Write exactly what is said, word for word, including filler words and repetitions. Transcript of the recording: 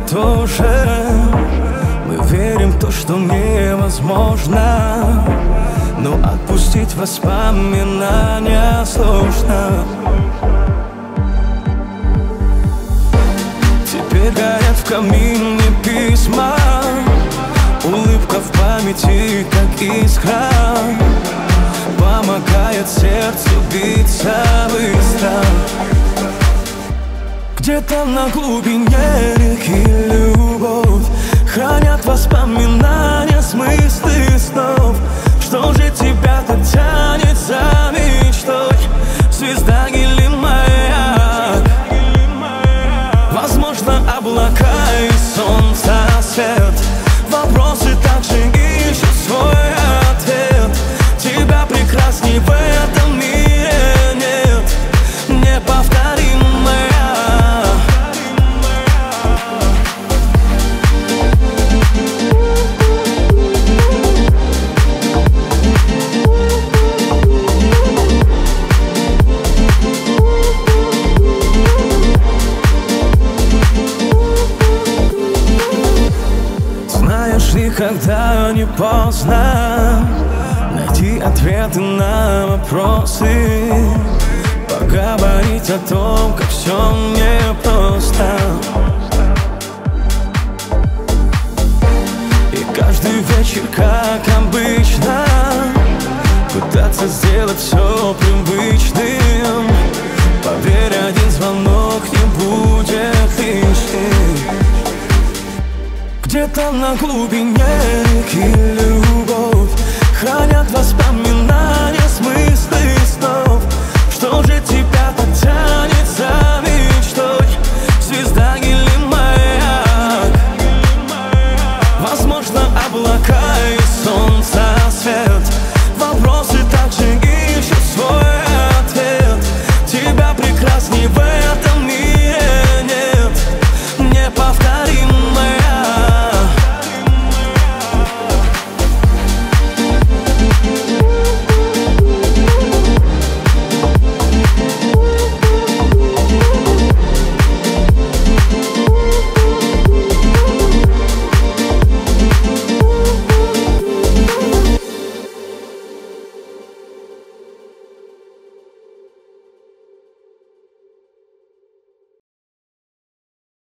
тоже. Мы верим в то, что невозможно, но отпустить воспоминания сложно. Теперь горят в камине письма, улыбка в памяти, как искра, помогает сердцу биться быстро. Где-то на глубине реки любовь хранят воспоминания, смыслы снов. Что же тебя-то тянет за мечтой, звезда или маяк? Возможно, облака и солнца свет. Вопросы также ищут свой ответ. Тебя прекрасней в этом мире нет, неповторимая. Никогда не поздно найти ответы на вопросы, поговорить о том, как все непросто. И каждый вечер, как обычно, пытаться сделать все привычным. Поверь, один звонок не будет лишним. Где-то на глубине реки любовь хранят воспоминания.